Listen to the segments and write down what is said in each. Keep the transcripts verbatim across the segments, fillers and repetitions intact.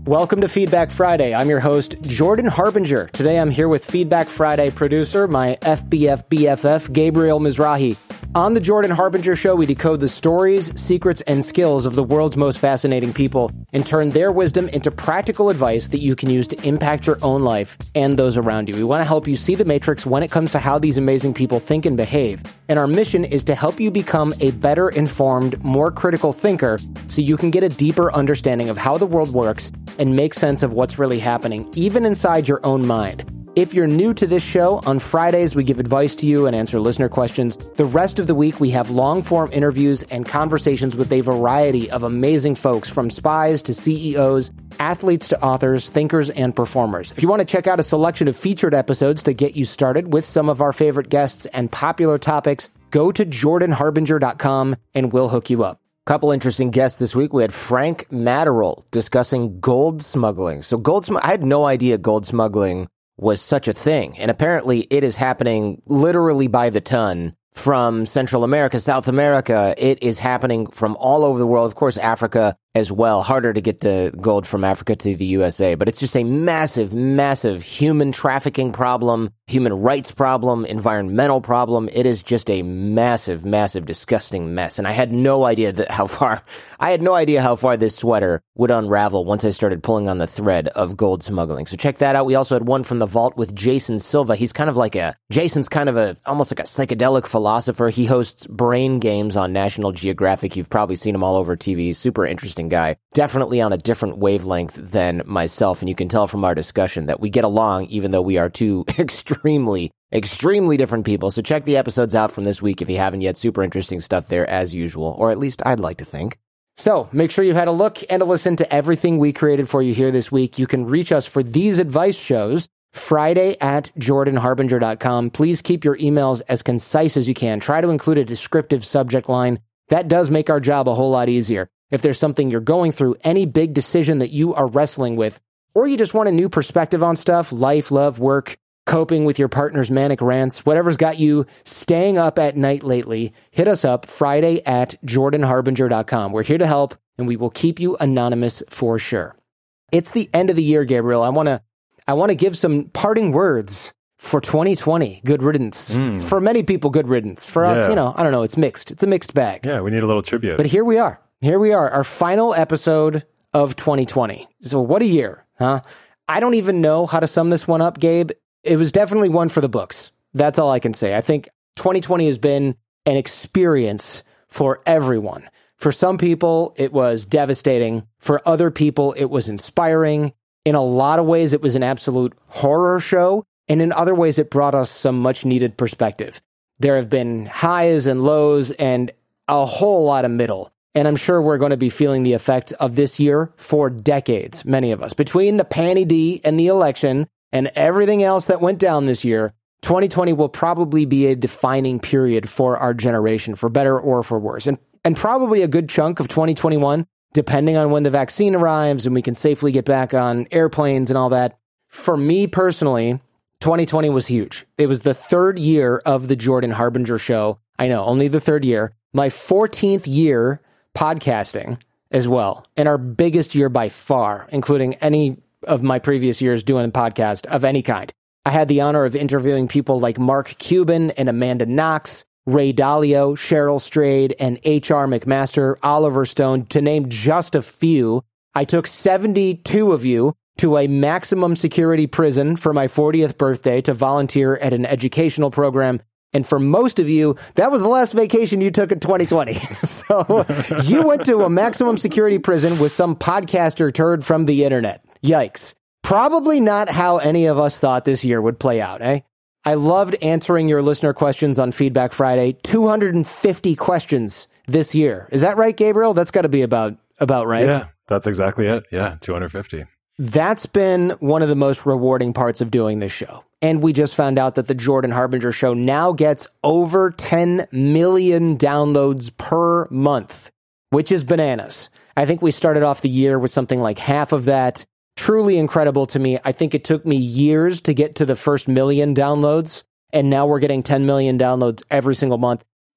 Welcome to Feedback Friday. I'm your host, Jordan Harbinger. Today I'm here with Feedback Friday producer, my F B F B F F, Gabriel Mizrahi. On the Jordan Harbinger Show, we decode the stories, secrets, and skills of the world's most fascinating people and turn their wisdom into practical advice that you can use to impact your own life and those around you. We want to help you see the matrix when it comes to how these amazing people think and behave. And our mission is to help you become a better informed, more critical thinker so you can get a deeper understanding of how the world works and make sense of what's really happening, even inside your own mind. If you're new to this show, on Fridays we give advice to you and answer listener questions. The rest of the week we have long-form interviews and conversations with a variety of amazing folks, from spies to C E Os, athletes to authors, thinkers, and performers. If you want to check out a selection of featured episodes to get you started with some of our favorite guests and popular topics, go to jordan harbinger dot com and we'll hook you up. Couple interesting guests this week. We had Frank Matterall discussing gold smuggling. So gold sm- I had no idea gold smuggling was such a thing. And apparently it is happening literally by the ton from Central America, South America. It is happening from all over the world. Of course, Africa as well. Harder to get the gold from Africa to the U S A, but it's just a massive, massive human trafficking problem, human rights problem, environmental problem. It is just a massive, massive, disgusting mess. And I had no idea that how far, I had no idea how far this sweater would unravel once I started pulling on the thread of gold smuggling. So check that out. We also had one from the vault with Jason Silva. He's kind of like a, Jason's kind of a, almost like a psychedelic philosopher. He hosts Brain Games on National Geographic. You've probably seen him all over T V. Super interesting guy. Definitely on a different wavelength than myself. And you can tell from our discussion that we get along, even though we are two extremely, extremely different people. So check the episodes out from this week if you haven't yet. Super interesting stuff there as usual, or at least I'd like to think. So make sure you've had a look and a listen to everything we created for you here this week. You can reach us for these advice shows Friday at jordan harbinger dot com. Please keep your emails as concise as you can. Try to include a descriptive subject line. That does make our job a whole lot easier. If there's something you're going through, any big decision that you are wrestling with, or you just want a new perspective on stuff, life, love, work, coping with your partner's manic rants, whatever's got you staying up at night lately, hit us up Friday at jordan harbinger dot com. We're here to help, and we will keep you anonymous for sure. It's the end of the year, Gabriel. I want to I want to give some parting words for twenty twenty. Good riddance. Mm. For many people, good riddance. For yeah. us, you know, I don't know. It's mixed. It's a mixed bag. Yeah, we need a little tribute. But here we are. Here we are, our final episode of twenty twenty. So what a year, huh? I don't even know how to sum this one up, Gabe. It was definitely one for the books. That's all I can say. I think twenty twenty has been an experience for everyone. For some people, it was devastating. For other people, it was inspiring. In a lot of ways, it was an absolute horror show. And in other ways, it brought us some much needed perspective. There have been highs and lows and a whole lot of middle. And I'm sure we're going to be feeling the effects of this year for decades, many of us. Between the Panny D and the election and everything else that went down this year, twenty twenty will probably be a defining period for our generation, for better or for worse. And, and probably a good chunk of twenty twenty-one, depending on when the vaccine arrives and we can safely get back on airplanes and all that. For me personally, twenty twenty was huge. It was the third year of the Jordan Harbinger Show. I know, only the third year. My fourteenth year podcasting as well, and our biggest year by far, including any of my previous years doing a podcast of any kind. I had the honor of interviewing people like Mark Cuban and Amanda Knox, Ray Dalio, Cheryl Strayed, and H R McMaster, Oliver Stone, to name just a few. I took seventy-two of you to a maximum security prison for my fortieth birthday to volunteer at an educational program. And for most of you, that was the last vacation you took in twenty twenty. So you went to a maximum security prison with some podcaster turd from the internet. Yikes. Probably not how any of us thought this year would play out, eh? I loved answering your listener questions on Feedback Friday. two hundred fifty questions this year. Is that right, Gabriel? That's got to be about, about right. Yeah, that's exactly it. Yeah, two hundred fifty. That's been one of the most rewarding parts of doing this show. And we just found out that the Jordan Harbinger Show now gets over ten million downloads per month, which is bananas. I think we started off the year with something like half of that. Truly incredible to me. I think it took me years to get to the first million downloads, and now we're getting ten million downloads every single month.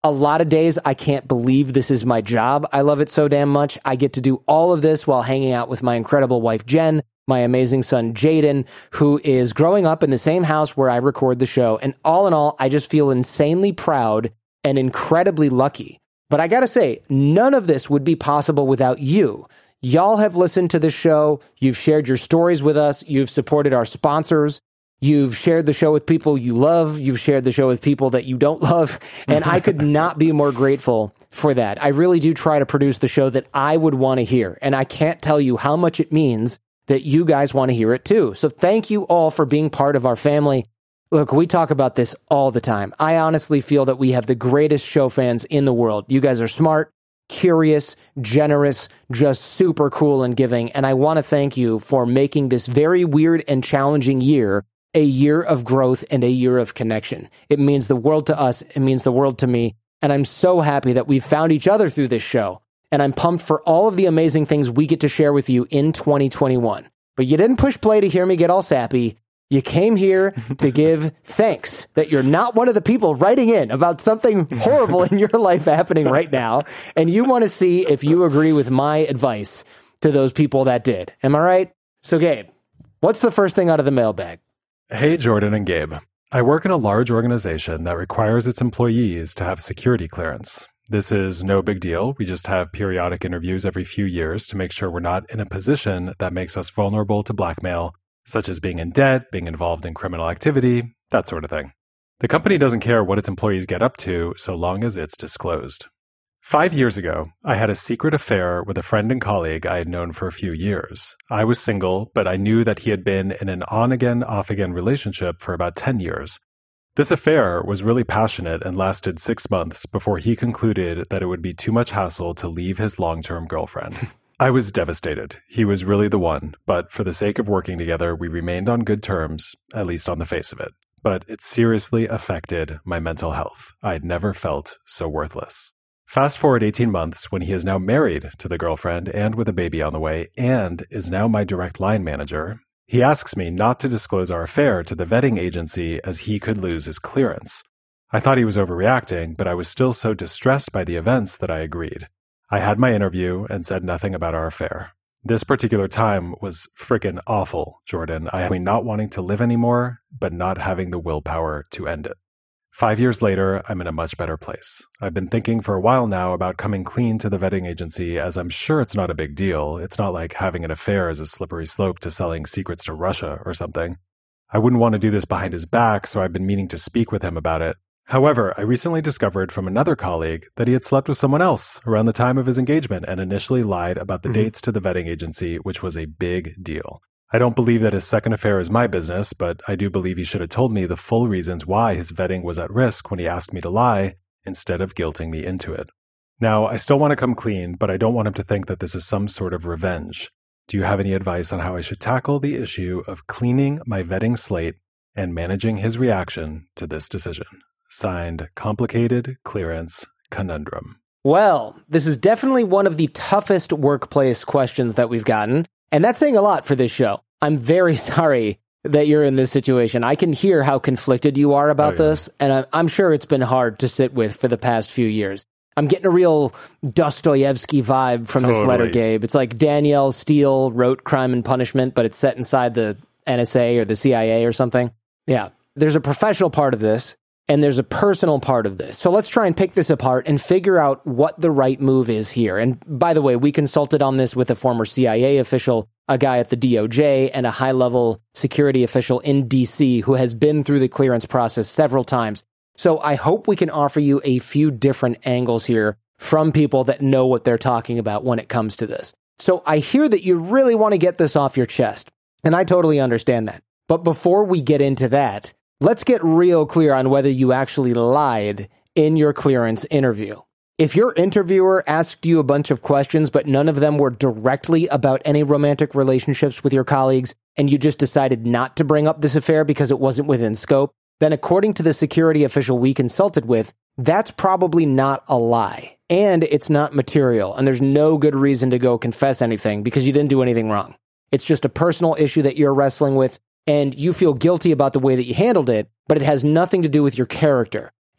A lot of days, I can't believe this is my job. I love it so damn much. I get to do all of this while hanging out with my incredible wife, Jen, my amazing son, Jaden, who is growing up in the same house where I record the show. And all in all, I just feel insanely proud and incredibly lucky. But I gotta say, none of this would be possible without you. Y'all have listened to this show. You've shared your stories with us. You've supported our sponsors. You've shared the show with people you love. You've shared the show with people that you don't love. And I could not be more grateful for that. I really do try to produce the show that I would want to hear. And I can't tell you how much it means that you guys want to hear it too. So thank you all for being part of our family. Look, we talk about this all the time. I honestly feel that we have the greatest show fans in the world. You guys are smart, curious, generous, just super cool and giving. And I want to thank you for making this very weird and challenging year a year of growth and a year of connection. It means the world to us. It means the world to me. And I'm so happy that we've found each other through this show. And I'm pumped for all of the amazing things we get to share with you in twenty twenty-one. But you didn't push play to hear me get all sappy. You came here to give thanks that you're not one of the people writing in about something horrible in your life happening right now. And you want to see if you agree with my advice to those people that did. Am I right? So Gabe, what's the first thing out of the mailbag? Hey, Jordan and Gabe. I work in a large organization that requires its employees to have security clearance. This is no big deal. We just have periodic interviews every few years to make sure we're not in a position that makes us vulnerable to blackmail, such as being in debt, being involved in criminal activity, that sort of thing. The company doesn't care what its employees get up to so long as it's disclosed. Five years ago, I had a secret affair with a friend and colleague I had known for a few years. I was single, but I knew that he had been in an on-again, off-again relationship for about ten years. This affair was really passionate and lasted six months before he concluded that it would be too much hassle to leave his long-term girlfriend. I was devastated. He was really the one, but for the sake of working together, we remained on good terms, at least on the face of it. But it seriously affected my mental health. I'd never felt so worthless. Fast forward eighteen months when he is now married to the girlfriend and with a baby on the way and is now my direct line manager. He asks me not to disclose our affair to the vetting agency as he could lose his clearance. I thought he was overreacting, but I was still so distressed by the events that I agreed. I had my interview and said nothing about our affair. This particular time was frickin' awful, Jordan. I had me not wanting to live anymore, but not having the willpower to end it. Five years later, I'm in a much better place. I've been thinking for a while now about coming clean to the vetting agency, as I'm sure it's not a big deal. It's not like having an affair is a slippery slope to selling secrets to Russia or something. I wouldn't want to do this behind his back, so I've been meaning to speak with him about it. However, I recently discovered from another colleague that he had slept with someone else around the time of his engagement and initially lied about the mm-hmm. dates to the vetting agency, which was a big deal. I don't believe that his second affair is my business, but I do believe he should have told me the full reasons why his vetting was at risk when he asked me to lie, instead of guilting me into it. Now, I still want to come clean, but I don't want him to think that this is some sort of revenge. Do you have any advice on how I should tackle the issue of cleaning my vetting slate and managing his reaction to this decision? Signed, Complicated Clearance Conundrum. Well, this is definitely one of the toughest workplace questions that we've gotten. And that's saying a lot for this show. I'm very sorry that you're in this situation. I can hear how conflicted you are about oh, yeah. this, and I'm sure it's been hard to sit with for the past few years. I'm getting a real Dostoevsky vibe from totally. This letter, Gabe. It's like Danielle Steele wrote Crime and Punishment, but it's set inside the N S A or the C I A or something. Yeah. There's a professional part of this, and there's a personal part of this. So let's try and pick this apart and figure out what the right move is here. And by the way, we consulted on this with a former C I A official, a guy at the D O J, and a high-level security official in D C who has been through the clearance process several times. So I hope we can offer you a few different angles here from people that know what they're talking about when it comes to this. So I hear that you really want to get this off your chest, and I totally understand that. But before we get into that, let's get real clear on whether you actually lied in your clearance interview. If your interviewer asked you a bunch of questions, but none of them were directly about any romantic relationships with your colleagues, and you just decided not to bring up this affair because it wasn't within scope, then according to the security official we consulted with, that's probably not a lie. And it's not material, and there's no good reason to go confess anything because you didn't do anything wrong. It's just a personal issue that you're wrestling with, and you feel guilty about the way that you handled it, but it has nothing to do with your character.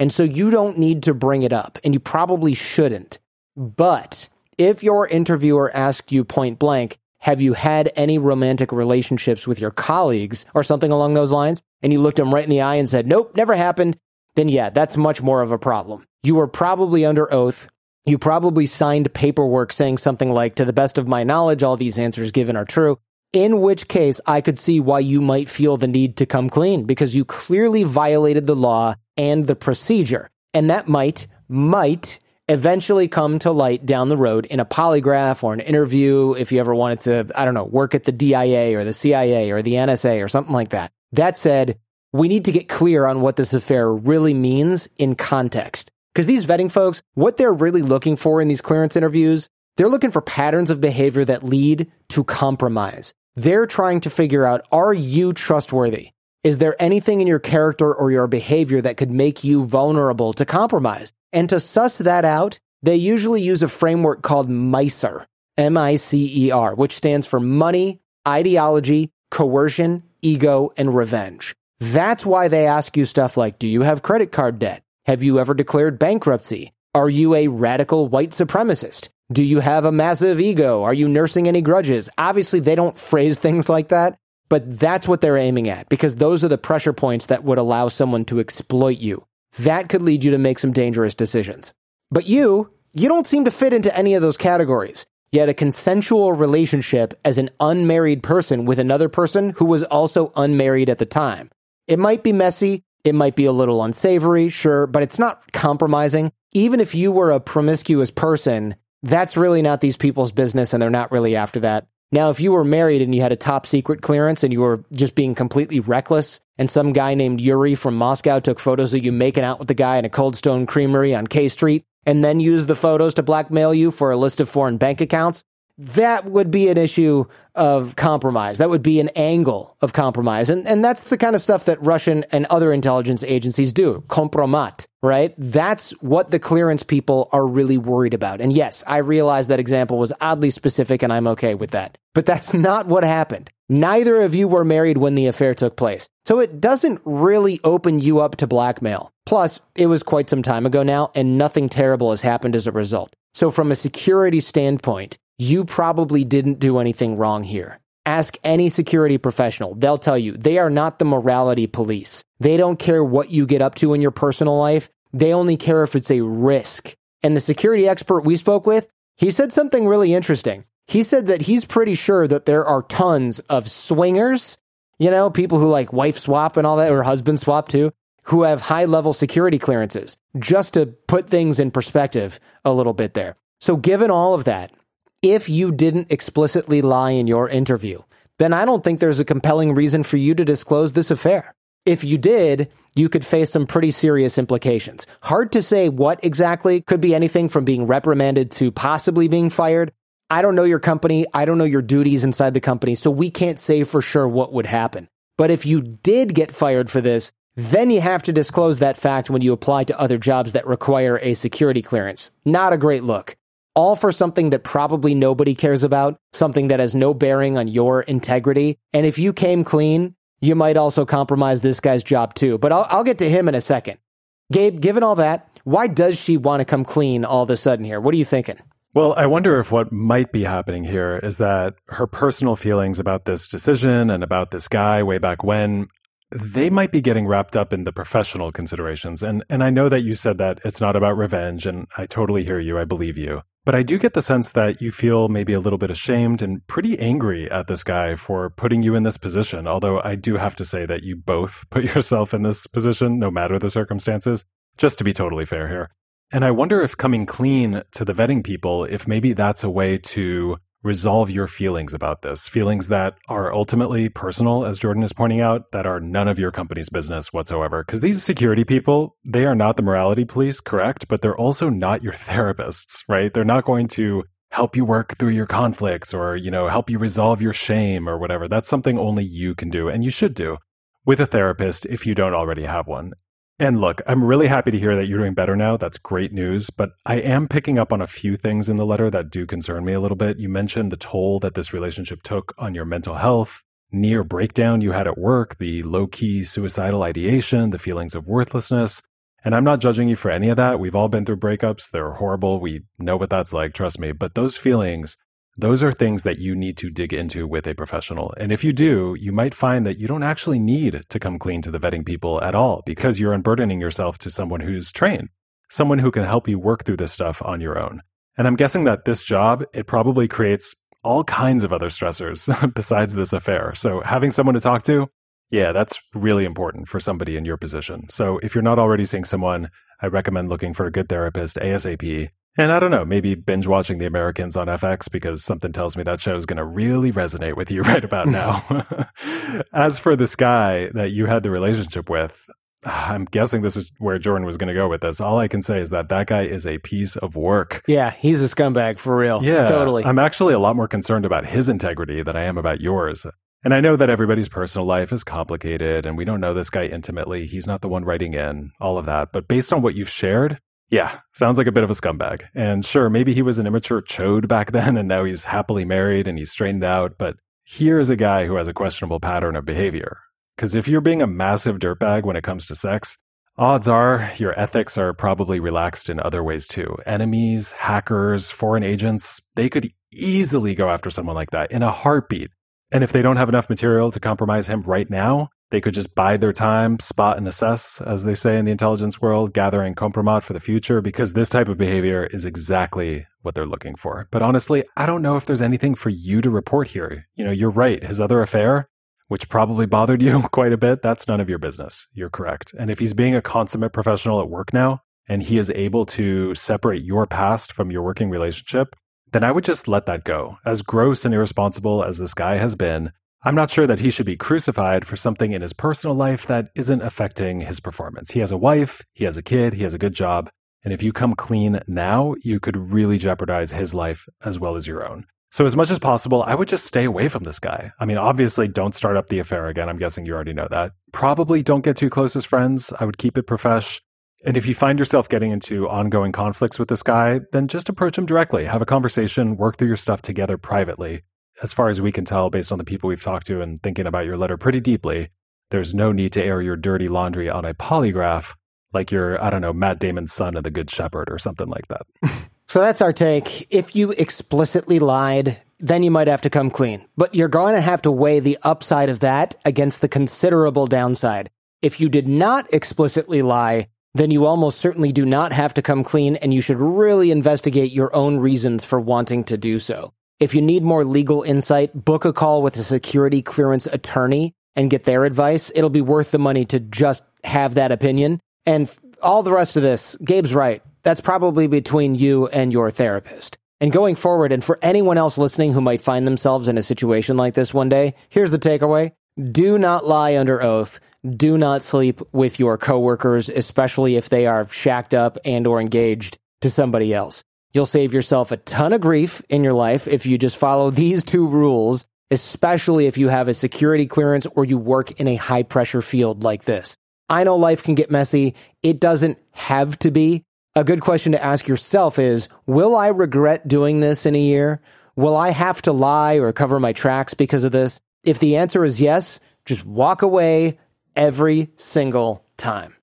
And so you don't need to bring it up, and you probably shouldn't. But if your interviewer asked you point blank, have you had any romantic relationships with your colleagues or something along those lines, and you looked them right in the eye and said, nope, never happened, then yeah, that's much more of a problem. You were probably under oath. You probably signed paperwork saying something like, to the best of my knowledge, all these answers given are true. In which case, I could see why you might feel the need to come clean, because you clearly violated the law and the procedure. And that might, might eventually come to light down the road in a polygraph or an interview if you ever wanted to, I don't know, work at the D I A or the C I A or the N S A or something like that. That said, we need to get clear on what this affair really means in context. Because these vetting folks, what they're really looking for in these clearance interviews, they're looking for patterns of behavior that lead to compromise. They're trying to figure out, are you trustworthy? Is there anything in your character or your behavior that could make you vulnerable to compromise? And to suss that out, they usually use a framework called MICER, M I C E R, which stands for money, ideology, coercion, ego, and revenge. That's why they ask you stuff like, do you have credit card debt? Have you ever declared bankruptcy? Are you a radical white supremacist? Do you have a massive ego? Are you nursing any grudges? Obviously, they don't phrase things like that, but that's what they're aiming at, because those are the pressure points that would allow someone to exploit you. That could lead you to make some dangerous decisions. But you, you don't seem to fit into any of those categories. You had a consensual relationship as an unmarried person with another person who was also unmarried at the time. It might be messy. It might be a little unsavory, sure, but it's not compromising. Even if you were a promiscuous person, that's really not these people's business, and they're not really after that. Now, if you were married and you had a top secret clearance and you were just being completely reckless, and some guy named Yuri from Moscow took photos of you making out with the guy in a Cold Stone Creamery on K Street, and then used the photos to blackmail you for a list of foreign bank accounts, that would be an issue of compromise. That would be an angle of compromise. And and that's the kind of stuff that Russian and other intelligence agencies do. Kompromat, right? That's what the clearance people are really worried about. And yes, I realize that example was oddly specific, and I'm okay with that. But that's not what happened. Neither of you were married when the affair took place. So it doesn't really open you up to blackmail. Plus, it was quite some time ago now, and nothing terrible has happened as a result. So from a security standpoint, you probably didn't do anything wrong here. Ask any security professional. They'll tell you they are not the morality police. They don't care what you get up to in your personal life. They only care if it's a risk. And the security expert we spoke with, he said something really interesting. He said that he's pretty sure that there are tons of swingers, you know, people who like wife swap and all that, or husband swap too, who have high-level security clearances, just to put things in perspective a little bit there. So given all of that, if you didn't explicitly lie in your interview, then I don't think there's a compelling reason for you to disclose this affair. If you did, you could face some pretty serious implications. Hard to say what exactly. Could be anything from being reprimanded to possibly being fired. I don't know your company. I don't know your duties inside the company, so we can't say for sure what would happen. But if you did get fired for this, then you have to disclose that fact when you apply to other jobs that require a security clearance. Not a great look. All for something that probably nobody cares about, something that has no bearing on your integrity. And if you came clean, you might also compromise this guy's job too. But I'll, I'll get to him in a second. Gabe, given all that, why does she want to come clean all of a sudden here? What are you thinking? Well, I wonder if what might be happening here is that her personal feelings about this decision and about this guy way back when, they might be getting wrapped up in the professional considerations. And and I know that you said that it's not about revenge, and I totally hear you. I believe you. But I do get the sense that you feel maybe a little bit ashamed and pretty angry at this guy for putting you in this position. Although I do have to say that you both put yourself in this position, no matter the circumstances, just to be totally fair here. And I wonder if coming clean to the vetting people, if maybe that's a way to resolve your feelings about this, feelings that are ultimately personal, as Jordan is pointing out, that are none of your company's business whatsoever. Because these security people, they are not the morality police, correct? But they're also not your therapists, right? They're not going to help you work through your conflicts or, you know, help you resolve your shame or whatever. That's something only you can do, and you should do with a therapist if you don't already have one. And look, I'm really happy to hear that you're doing better now. That's great news. But I am picking up on a few things in the letter that do concern me a little bit. You mentioned the toll that this relationship took on your mental health, near breakdown you had at work, the low-key suicidal ideation, the feelings of worthlessness. And I'm not judging you for any of that. We've all been through breakups. They're horrible. We know what that's like, trust me. But those feelings, those are things that you need to dig into with a professional. And if you do, you might find that you don't actually need to come clean to the vetting people at all because you're unburdening yourself to someone who's trained, someone who can help you work through this stuff on your own. And I'm guessing that this job, it probably creates all kinds of other stressors besides this affair. So having someone to talk to, yeah, that's really important for somebody in your position. So if you're not already seeing someone, I recommend looking for a good therapist ASAP. And I don't know, maybe binge watching The Americans on F X because something tells me that show is going to really resonate with you right about now. As for this guy that you had the relationship with, I'm guessing this is where Jordan was going to go with this. All I can say is that that guy is a piece of work. Yeah, he's a scumbag for real. Yeah, totally. I'm actually a lot more concerned about his integrity than I am about yours. And I know that everybody's personal life is complicated and we don't know this guy intimately. He's not the one writing in, all of that. But based on what you've shared, yeah, sounds like a bit of a scumbag. And sure, maybe he was an immature chode back then and now he's happily married and he's straightened out. But here's a guy who has a questionable pattern of behavior. Because if you're being a massive dirtbag when it comes to sex, odds are your ethics are probably relaxed in other ways too. Enemies, hackers, foreign agents, they could easily go after someone like that in a heartbeat. And if they don't have enough material to compromise him right now, they could just bide their time, spot and assess, as they say in the intelligence world, gathering compromat for the future, because this type of behavior is exactly what they're looking for. But honestly, I don't know if there's anything for you to report here. You know, you're right. His other affair, which probably bothered you quite a bit, that's none of your business. You're correct. And if he's being a consummate professional at work now, and he is able to separate your past from your working relationship, then I would just let that go. As gross and irresponsible as this guy has been, I'm not sure that he should be crucified for something in his personal life that isn't affecting his performance. He has a wife, he has a kid, he has a good job, and if you come clean now, you could really jeopardize his life as well as your own. So as much as possible, I would just stay away from this guy. I mean, obviously, don't start up the affair again. I'm guessing you already know that. Probably don't get too close as friends. I would keep it profesh. And if you find yourself getting into ongoing conflicts with this guy, then just approach him directly. Have a conversation, work through your stuff together privately. As far as we can tell, based on the people we've talked to and thinking about your letter pretty deeply, there's no need to air your dirty laundry on a polygraph like you're, I don't know, Matt Damon's son of the Good Shepherd or something like that. So that's our take. If you explicitly lied, then you might have to come clean. But you're going to have to weigh the upside of that against the considerable downside. If you did not explicitly lie, then you almost certainly do not have to come clean, and you should really investigate your own reasons for wanting to do so. If you need more legal insight, book a call with a security clearance attorney and get their advice. It'll be worth the money to just have that opinion. And all the rest of this, Gabe's right. That's probably between you and your therapist. And going forward, and for anyone else listening who might find themselves in a situation like this one day, here's the takeaway. Do not lie under oath. Do not sleep with your coworkers, especially if they are shacked up and or engaged to somebody else. You'll save yourself a ton of grief in your life if you just follow these two rules, especially if you have a security clearance or you work in a high-pressure field like this. I know life can get messy. It doesn't have to be. A good question to ask yourself is, will I regret doing this in a year? Will I have to lie or cover my tracks because of this? If the answer is yes, just walk away every single time.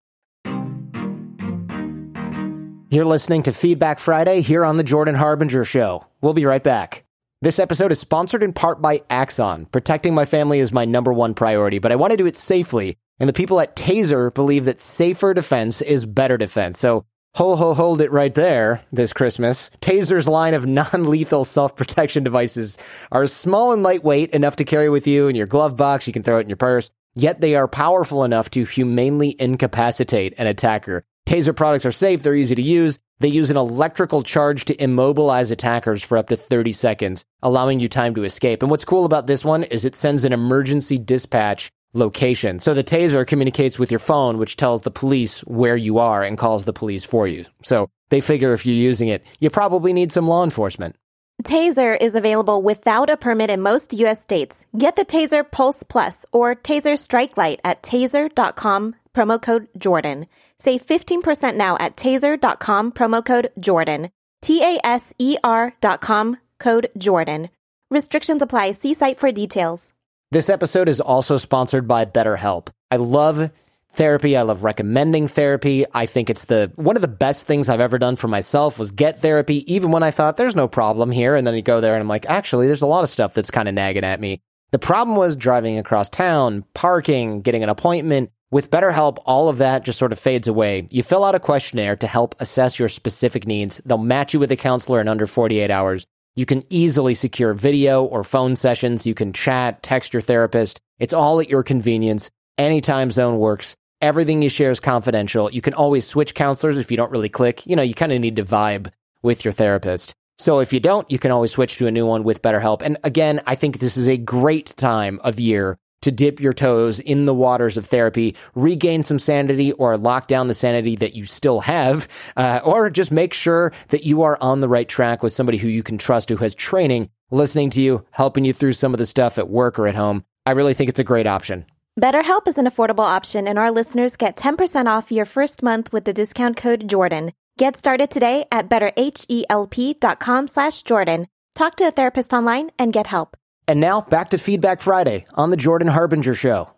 You're listening to Feedback Friday here on The Jordan Harbinger Show. We'll be right back. This episode is sponsored in part by Axon. Protecting my family is my number one priority, but I want to do it safely. And the people at Taser believe that safer defense is better defense. So ho, ho, hold it right there this Christmas. Taser's line of non-lethal self-protection devices are small and lightweight, enough to carry with you in your glove box. You can throw it in your purse. Yet they are powerful enough to humanely incapacitate an attacker. Taser products are safe, they're easy to use. They use an electrical charge to immobilize attackers for up to thirty seconds, allowing you time to escape. And what's cool about this one is it sends an emergency dispatch location. So the Taser communicates with your phone, which tells the police where you are and calls the police for you. So they figure if you're using it, you probably need some law enforcement. Taser is available without a permit in most U S states. Get the Taser Pulse Plus or Taser Strike Light at taser dot com, promo code Jordan. Save fifteen percent now at taser dot com, promo code Jordan. T A S E R dot com, code Jordan. Restrictions apply. See site for details. This episode is also sponsored by BetterHelp. I love therapy. I love recommending therapy. I think it's the one of the best things I've ever done for myself was get therapy, even when I thought there's no problem here. And then you go there and I'm like, actually, there's a lot of stuff that's kind of nagging at me. The problem was driving across town, parking, getting an appointment. With BetterHelp, all of that just sort of fades away. You fill out a questionnaire to help assess your specific needs. They'll match you with a counselor in under forty-eight hours. You can easily secure video or phone sessions. You can chat, text your therapist. It's all at your convenience. Any time zone works. Everything you share is confidential. You can always switch counselors if you don't really click. You know, you kind of need to vibe with your therapist. So if you don't, you can always switch to a new one with BetterHelp. And again, I think this is a great time of year to dip your toes in the waters of therapy, regain some sanity or lock down the sanity that you still have, uh, or just make sure that you are on the right track with somebody who you can trust, who has training, listening to you, helping you through some of the stuff at work or at home. I really think it's a great option. BetterHelp is an affordable option, and our listeners get ten percent off your first month with the discount code Jordan. Get started today at betterhelp.com slash Jordan. Talk to a therapist online and get help. And now back to Feedback Friday on the Jordan Harbinger Show.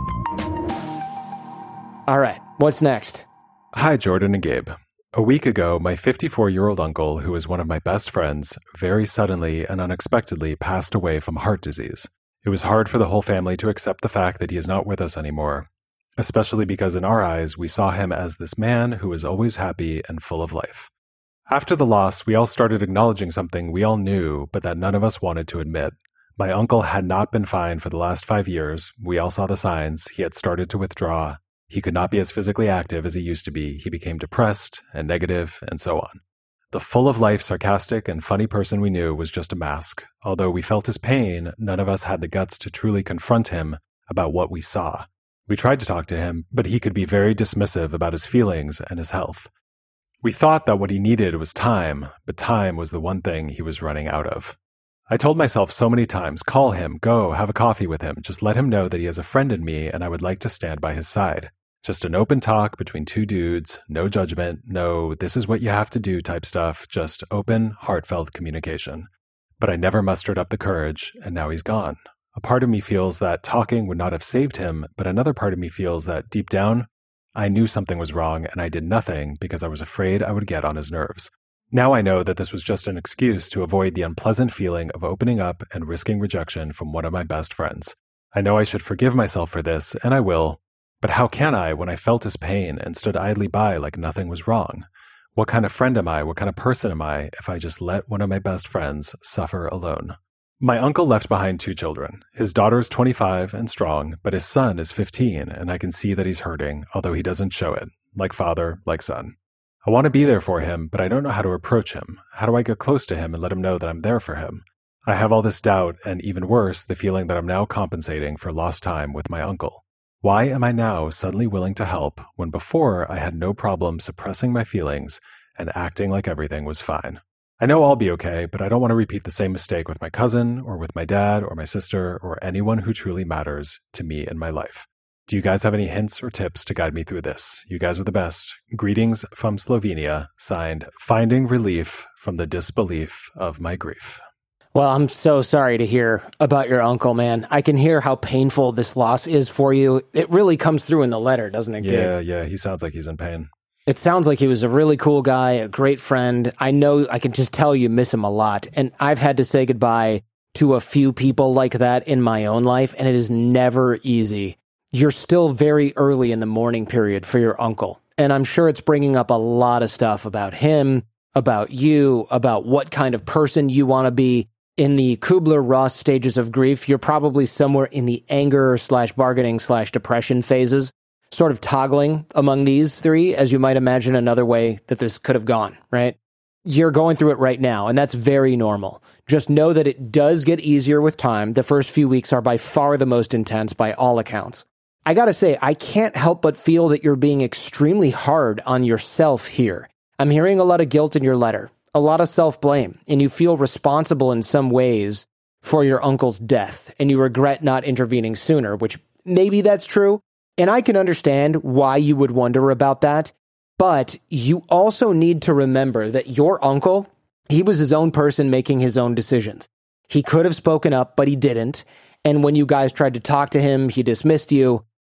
All right, what's next? Hi, Jordan and Gabe. A week ago, my fifty-four-year-old uncle, who is one of my best friends, very suddenly and unexpectedly passed away from heart disease. It was hard for the whole family to accept the fact that he is not with us anymore, especially because in our eyes, we saw him as this man who was always happy and full of life. After the loss, we all started acknowledging something we all knew, but that none of us wanted to admit. My uncle had not been fine for the last five years. We all saw the signs. He had started to withdraw. He could not be as physically active as he used to be. He became depressed and negative and so on. The full-of-life, sarcastic, and funny person we knew was just a mask. Although we felt his pain, none of us had the guts to truly confront him about what we saw. We tried to talk to him, but he could be very dismissive about his feelings and his health. We thought that what he needed was time, but time was the one thing he was running out of. I told myself so many times, call him, go, have a coffee with him, just let him know that he has a friend in me and I would like to stand by his side. Just an open talk between two dudes, no judgment, no this is what you have to do type stuff, just open, heartfelt communication. But I never mustered up the courage, and now he's gone. A part of me feels that talking would not have saved him, but another part of me feels that deep down, I knew something was wrong and I did nothing because I was afraid I would get on his nerves. Now I know that this was just an excuse to avoid the unpleasant feeling of opening up and risking rejection from one of my best friends. I know I should forgive myself for this, and I will. But how can I when I felt his pain and stood idly by like nothing was wrong? What kind of friend am I? What kind of person am I if I just let one of my best friends suffer alone? My uncle left behind two children. His daughter is twenty-five and strong, but his son is fifteen, and I can see that he's hurting, although he doesn't show it. Like father, like son. I want to be there for him, but I don't know how to approach him. How do I get close to him and let him know that I'm there for him? I have all this doubt, and even worse, the feeling that I'm now compensating for lost time with my uncle. Why am I now suddenly willing to help when before I had no problem suppressing my feelings and acting like everything was fine? I know I'll be okay, but I don't want to repeat the same mistake with my cousin or with my dad or my sister or anyone who truly matters to me in my life. Do you guys have any hints or tips to guide me through this? You guys are the best. Greetings from Slovenia, signed, Finding Relief from the Disbelief of My Grief. Well, I'm so sorry to hear about your uncle, man. I can hear how painful this loss is for you. It really comes through in the letter, doesn't it, Gabe? Yeah, yeah, he sounds like he's in pain. It sounds like he was a really cool guy, a great friend. I know, I can just tell you miss him a lot. And I've had to say goodbye to a few people like that in my own life, and it is never easy. You're still very early in the mourning period for your uncle, and I'm sure it's bringing up a lot of stuff about him, about you, about what kind of person you want to be. In the Kubler-Ross stages of grief, you're probably somewhere in the anger slash bargaining slash depression phases, sort of toggling among these three, as you might imagine another way that this could have gone, right? You're going through it right now, and that's very normal. Just know that it does get easier with time. The first few weeks are by far the most intense by all accounts. I gotta say, I can't help but feel that you're being extremely hard on yourself here. I'm hearing a lot of guilt in your letter. A lot of self-blame, and you feel responsible in some ways for your uncle's death, and you regret not intervening sooner, which maybe that's true, and I can understand why you would wonder about that, but you also need to remember that your uncle, he was his own person making his own decisions. He could have spoken up, but he didn't, and when you guys tried to talk to him, he dismissed you.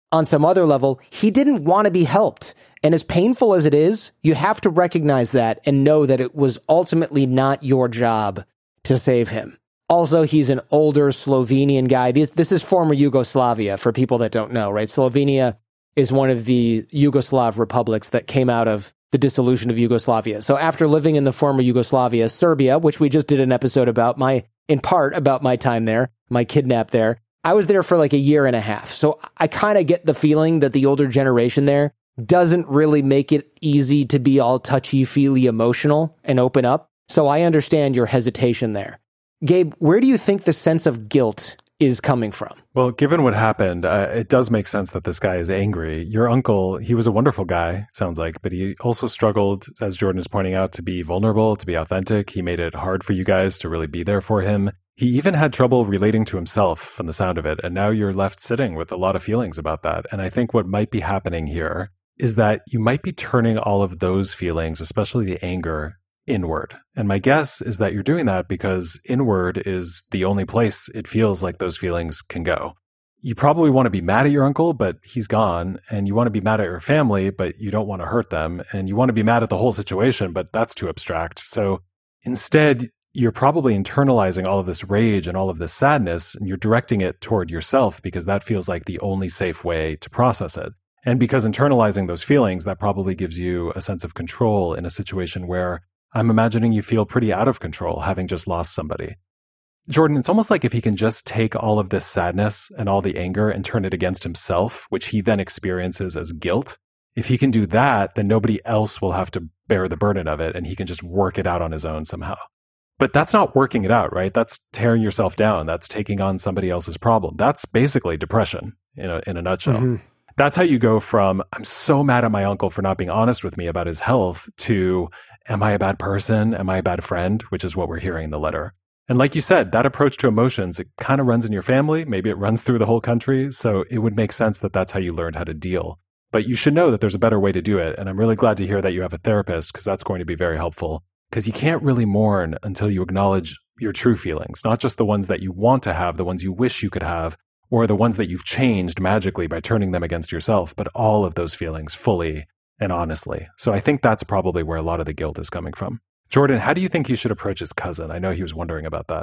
on some other level, he didn't want to be helped. And as painful as it is, you have to recognize that and know that it was ultimately not your job to save him. Also, he's an older Slovenian guy. This, this is former Yugoslavia, for people that don't know, right? Slovenia is one of the Yugoslav republics that came out of the dissolution of Yugoslavia. So after living in the former Yugoslavia, Serbia, which we just did an episode about, my in part about my time there, my kidnap there, I was there for like a year and a half. So I kind of get the feeling that the older generation there doesn't really make it easy to be all touchy-feely emotional and open up. So I understand your hesitation there. Gabe, where do you think the sense of guilt is coming from? Well, given what happened, uh, it does make sense that this guy is angry. Your uncle, he was a wonderful guy, sounds like, but he also struggled, as Jordan is pointing out, to be vulnerable, to be authentic. He made it hard for you guys to really be there for him. He even had trouble relating to himself from the sound of it, and now you're left sitting with a lot of feelings about that. And I think what might be happening here is that you might be turning all of those feelings, especially the anger, inward. And my guess is that you're doing that because inward is the only place it feels like those feelings can go. You probably want to be mad at your uncle, but he's gone, and you want to be mad at your family, but you don't want to hurt them, and you want to be mad at the whole situation, but that's too abstract. So instead, you're probably internalizing all of this rage and all of this sadness, and you're directing it toward yourself because that feels like the only safe way to process it. And because internalizing those feelings, that probably gives you a sense of control in a situation where I'm imagining you feel pretty out of control, having just lost somebody. Jordan, it's almost like if he can just take all of this sadness and all the anger and turn it against himself, which he then experiences as guilt. If he can do that, then nobody else will have to bear the burden of it, and he can just work it out on his own somehow. But that's not working it out, right? That's tearing yourself down. That's taking on somebody else's problem. That's basically depression in a, in a nutshell. Mm-hmm. That's how you go from, I'm so mad at my uncle for not being honest with me about his health, to, am I a bad person? Am I a bad friend? Which is what we're hearing in the letter. And like you said, that approach to emotions, it kind of runs in your family. Maybe it runs through the whole country. So it would make sense that that's how you learned how to deal. But you should know that there's a better way to do it. And I'm really glad to hear that you have a therapist, because that's going to be very helpful. Because you can't really mourn until you acknowledge your true feelings, not just the ones that you want to have, the ones you wish you could have, or the ones that you've changed magically by turning them against yourself, but all of those feelings fully and honestly. So I think that's probably where a lot of the guilt is coming from. Jordan, how do you think you should approach his cousin? I know he was wondering about that.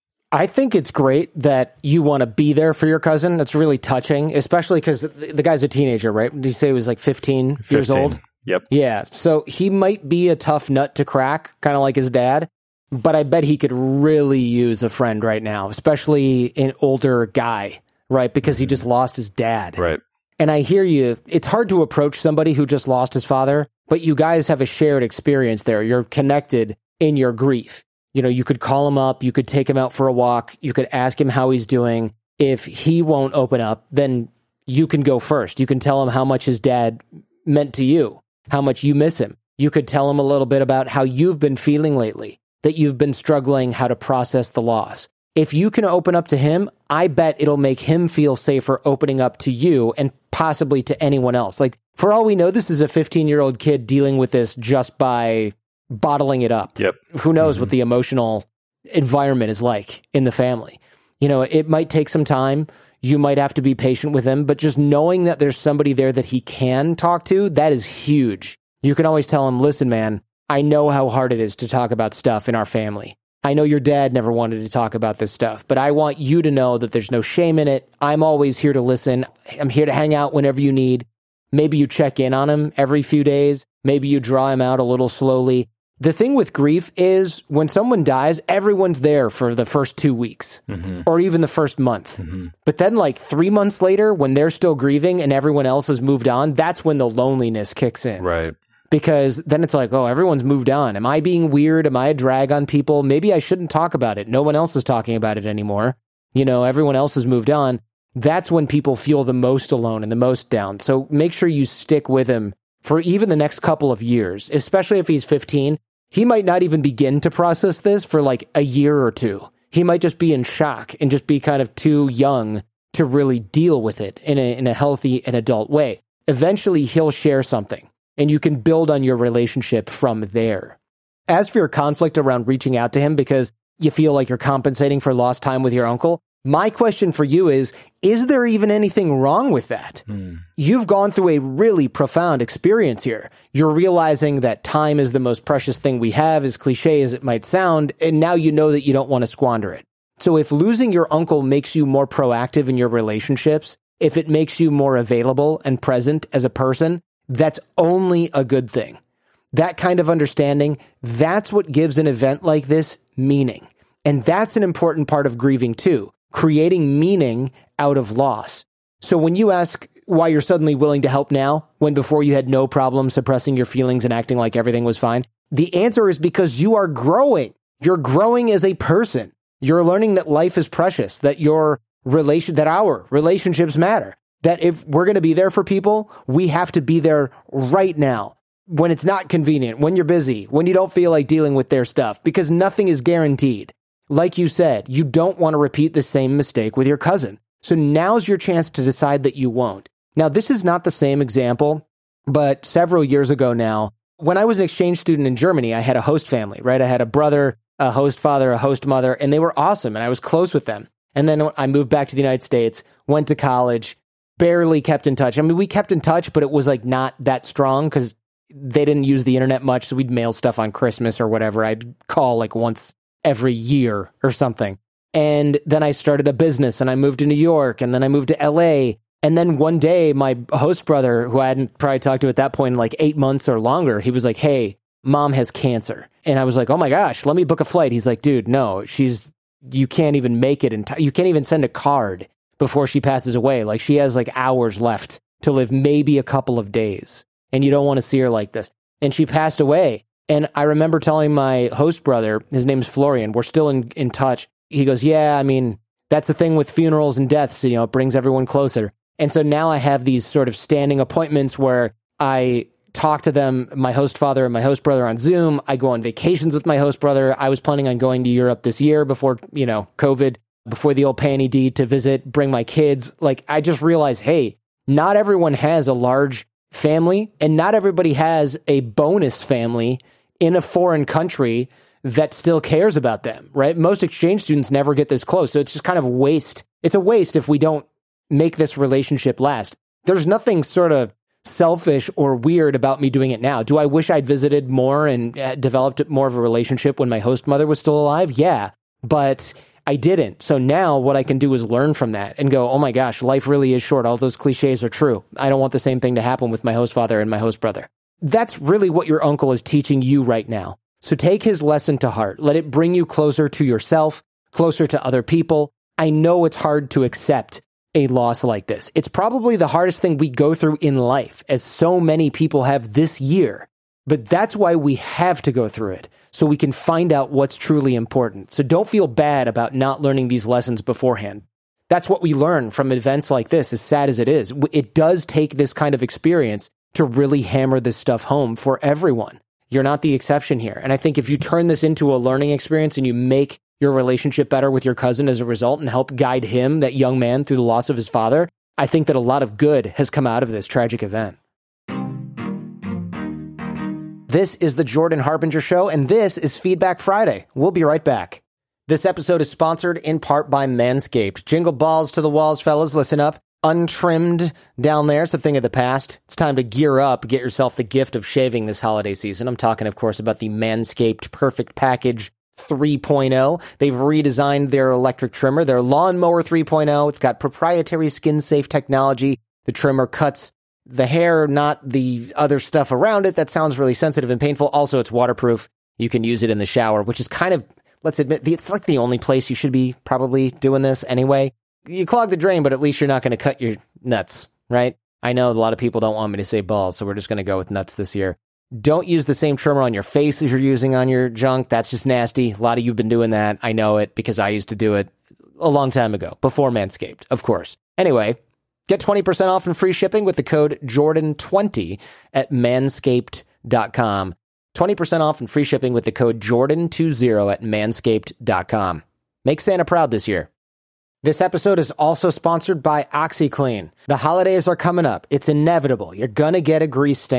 I think it's great that you want to be there for your cousin. That's really touching, especially because the guy's a teenager, right? Did you say he was like fifteen, fifteen years old? Yep. Yeah. So he might be a tough nut to crack, kind of like his dad, but I bet he could really use a friend right now, especially an older guy, right? Because he just lost his dad. Right. And I hear you. It's hard to approach somebody who just lost his father, but you guys have a shared experience there. You're connected in your grief. You know, you could call him up, you could take him out for a walk, you could ask him how he's doing. If he won't open up, then you can go first. You can tell him how much his dad meant to you, how much you miss him. You could tell him a little bit about how you've been feeling lately, that you've been struggling, how to process the loss. If you can open up to him, I bet it'll make him feel safer opening up to you and possibly to anyone else. Like, for all we know, this is a fifteen-year-old kid dealing with this just by bottling it up. Yep. Who knows mm-hmm. what the emotional environment is like in the family. You know, it might take some time. You might have to be patient with him, but just knowing that there's somebody there that he can talk to, that is huge. You can always tell him, listen, man, I know how hard it is to talk about stuff in our family. I know your dad never wanted to talk about this stuff, but I want you to know that there's no shame in it. I'm always here to listen. I'm here to hang out whenever you need. Maybe you check in on him every few days. Maybe you draw him out a little slowly. The thing with grief is when someone dies, everyone's there for the first two weeks mm-hmm. or even the first month. Mm-hmm. But then like three months later, when they're still grieving and everyone else has moved on, that's when the loneliness kicks in. Right. Because then it's like, oh, everyone's moved on. Am I being weird? Am I a drag on people? Maybe I shouldn't talk about it. No one else is talking about it anymore. You know, everyone else has moved on. That's when people feel the most alone and the most down. So make sure you stick with him for even the next couple of years, especially if he's fifteen. He might not even begin to process this for like a year or two. He might just be in shock and just be kind of too young to really deal with it in a, in a healthy and adult way. Eventually, he'll share something, and you can build on your relationship from there. As for your conflict around reaching out to him because you feel like you're compensating for lost time with your uncle, My question for you is, is there even anything wrong with that? Hmm. You've gone through a really profound experience here. You're realizing that time is the most precious thing we have, as cliche as it might sound, and now you know that you don't want to squander it. So if losing your uncle makes you more proactive in your relationships, if it makes you more available and present as a person, that's only a good thing. That kind of understanding, that's what gives an event like this meaning. And that's an important part of grieving too. Creating meaning out of loss. So when you ask why you're suddenly willing to help now, when before you had no problem suppressing your feelings and acting like everything was fine, the answer is because you are growing. You're growing as a person. You're learning that life is precious, that your relation, that our relationships matter, that if we're going to be there for people, we have to be there right now, when it's not convenient, when you're busy, when you don't feel like dealing with their stuff, because nothing is guaranteed. Like you said, you don't want to repeat the same mistake with your cousin. So now's your chance to decide that you won't. Now, this is not the same example, but several years ago now, when I was an exchange student in Germany, I had a host family, right? I had a brother, a host father, a host mother, and they were awesome, and I was close with them. And then I moved back to the United States, went to college, barely kept in touch. I mean, we kept in touch, but it was like not that strong because they didn't use the internet much, so we'd mail stuff on Christmas or whatever. I'd call like once every year or something. And then I started a business and I moved to New York and then I moved to L A. And then one day my host brother, who I hadn't probably talked to at that point in like eight months or longer, he was like, hey, mom has cancer. And I was like, oh my gosh, let me book a flight. He's like, dude, no, she's, you can't even make it in time. You can't even send a card before she passes away. Like she has like hours left to live, maybe a couple of days. And you don't want to see her like this. And she passed away. And I remember telling my host brother, his name's Florian, we're still in, in touch. He goes, yeah, I mean, that's the thing with funerals and deaths, you know, it brings everyone closer. And so now I have these sort of standing appointments where I talk to them, my host father and my host brother on Zoom. I go on vacations with my host brother. I was planning on going to Europe this year before, you know, COVID, before the old panty D to visit, bring my kids. Like, I just realized, hey, not everyone has a large family and not everybody has a bonus family in a foreign country that still cares about them, right? Most exchange students never get this close. So it's just kind of waste. It's a waste if we don't make this relationship last. There's nothing sort of selfish or weird about me doing it now. Do I wish I'd visited more and developed more of a relationship when my host mother was still alive? Yeah, but I didn't. So now what I can do is learn from that and go, oh my gosh, life really is short. All those cliches are true. I don't want the same thing to happen with my host father and my host brother. That's really what your uncle is teaching you right now. So take his lesson to heart. Let it bring you closer to yourself, closer to other people. I know it's hard to accept a loss like this. It's probably the hardest thing we go through in life, as so many people have this year. But that's why we have to go through it, so we can find out what's truly important. So don't feel bad about not learning these lessons beforehand. That's what we learn from events like this, as sad as it is. It does take this kind of experience to really hammer this stuff home for everyone. You're not the exception here. And I think if you turn this into a learning experience and you make your relationship better with your cousin as a result and help guide him, that young man, through the loss of his father, I think that a lot of good has come out of this tragic event. This is the Jordan Harbinger Show, and this is Feedback Friday. We'll be right back. This episode is sponsored in part by Manscaped. Jingle balls to the walls, fellas. Listen up. Untrimmed down there, it's a thing of the past. It's time to gear up, get yourself the gift of shaving this holiday season. I'm talking, of course, about the Manscaped Perfect Package three point oh. They've redesigned their electric trimmer, their Lawnmower three point oh. It's got proprietary skin-safe technology. The trimmer cuts the hair, not the other stuff around it. That sounds really sensitive and painful. Also, it's waterproof. You can use it in the shower, which is kind of, let's admit, it's like the only place you should be probably doing this anyway. You clog the drain, but at least you're not going to cut your nuts, right? I know a lot of people don't want me to say balls, so we're just going to go with nuts this year. Don't use the same trimmer on your face as you're using on your junk. That's just nasty. A lot of you have been doing that. I know it because I used to do it a long time ago, before Manscaped, of course. Anyway, get twenty percent off and free shipping with the code Jordan twenty at manscaped dot com. twenty percent off and free shipping with the code Jordan twenty at manscaped dot com. Make Santa proud this year. This episode is also sponsored by OxyClean. The holidays are coming up. It's inevitable. You're going to get a grease stain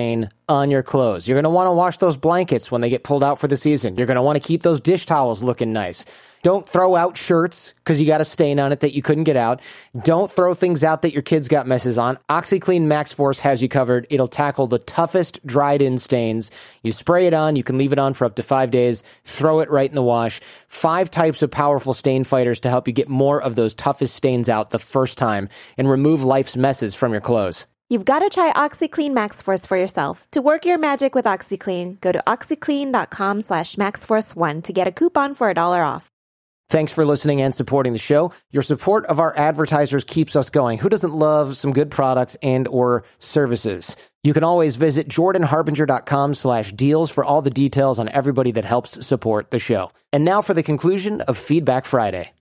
on your clothes. You're going to want to wash those blankets when they get pulled out for the season. You're going to want to keep those dish towels looking nice. Don't throw out shirts because you got a stain on it that you couldn't get out. Don't throw things out that your kids got messes on. OxiClean Max Force has you covered. It'll tackle the toughest dried-in stains. You spray it on. You can leave it on for up to five days. Throw it right in the wash. Five types of powerful stain fighters to help you get more of those toughest stains out the first time and remove life's messes from your clothes. You've got to try OxiClean Max Force for yourself. To work your magic with OxiClean, go to oxyclean.com slash MaxForce1 to get a coupon for a dollar off. Thanks for listening and supporting the show. Your support of our advertisers keeps us going. Who doesn't love some good products and or services? You can always visit jordanharbinger.com slash deals for all the details on everybody that helps support the show. And now for the conclusion of Feedback Friday.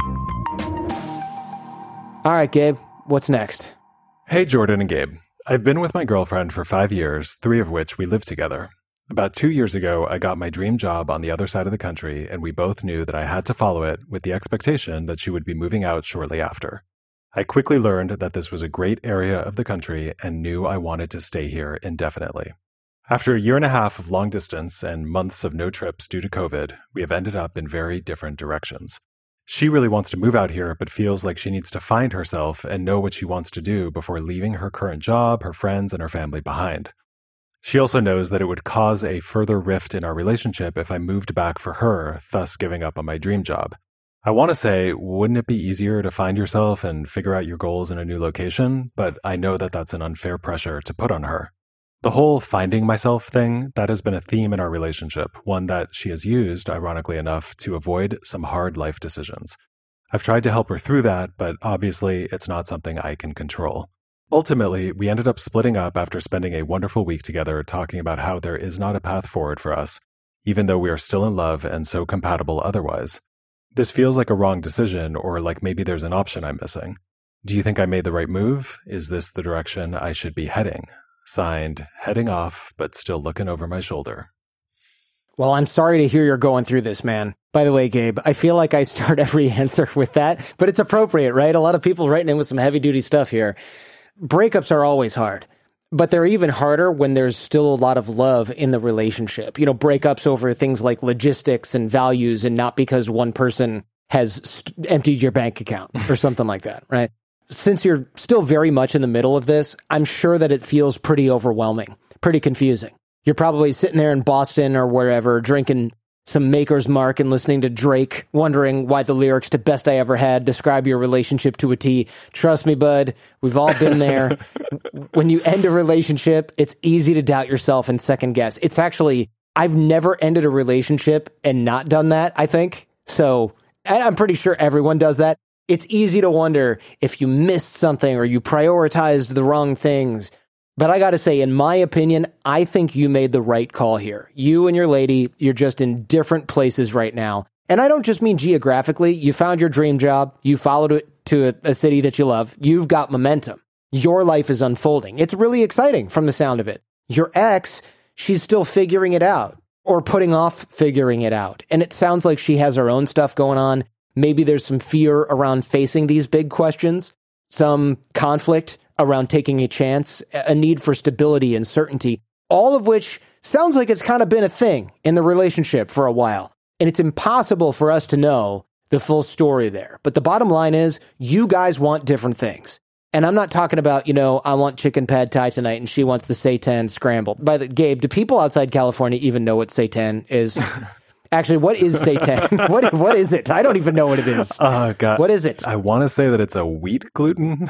All right, Gabe, what's next? Hey, Jordan and Gabe. I've been with my girlfriend for five years, three of which we live together. About two years ago, I got my dream job on the other side of the country, and we both knew that I had to follow it with the expectation that she would be moving out shortly after. I quickly learned that this was a great area of the country and knew I wanted to stay here indefinitely. After a year and a half of long distance and months of no trips due to COVID, we have ended up in very different directions. She really wants to move out here, but feels like she needs to find herself and know what she wants to do before leaving her current job, her friends, and her family behind. She also knows that it would cause a further rift in our relationship if I moved back for her, thus giving up on my dream job. I want to say, wouldn't it be easier to find yourself and figure out your goals in a new location? But I know that that's an unfair pressure to put on her. The whole finding myself thing, that has been a theme in our relationship, one that she has used, ironically enough, to avoid some hard life decisions. I've tried to help her through that, but obviously it's not something I can control. Ultimately, we ended up splitting up after spending a wonderful week together talking about how there is not a path forward for us, even though we are still in love and so compatible otherwise. This feels like a wrong decision, or like maybe there's an option I'm missing. Do you think I made the right move? Is this the direction I should be heading? Signed, heading off, but still looking over my shoulder. Well, I'm sorry to hear you're going through this, man. By the way, Gabe, I feel like I start every answer with that, but it's appropriate, right? A lot of people writing in with some heavy-duty stuff here. Breakups are always hard, but they're even harder when there's still a lot of love in the relationship. You know, breakups over things like logistics and values, and not because one person has st- emptied your bank account or something like that, right? Since you're still very much in the middle of this, I'm sure that it feels pretty overwhelming, pretty confusing. You're probably sitting there in Boston or wherever, drinking some Maker's Mark and listening to Drake, wondering why the lyrics to Best I Ever Had describe your relationship to a T. Trust me, bud, we've all been there. When you end a relationship, it's easy to doubt yourself and second guess. It's actually, I've never ended a relationship and not done that, I think. So I'm pretty sure everyone does that. It's easy to wonder if you missed something or you prioritized the wrong things. But I got to say, in my opinion, I think you made the right call here. You and your lady, you're just in different places right now. And I don't just mean geographically. You found your dream job. You followed it to a, a city that you love. You've got momentum. Your life is unfolding. It's really exciting from the sound of it. Your ex, she's still figuring it out or putting off figuring it out. And it sounds like she has her own stuff going on. Maybe there's some fear around facing these big questions, some conflict around taking a chance, a need for stability and certainty, all of which sounds like it's kind of been a thing in the relationship for a while. And it's impossible for us to know the full story there. But the bottom line is, you guys want different things. And I'm not talking about, you know, I want chicken pad thai tonight and she wants the seitan scramble. By the Gabe, do people outside California even know what seitan is? Actually, what is seitan? what what is it? I don't even know what it is. Oh, God. What is it? I want to say that it's a wheat gluten.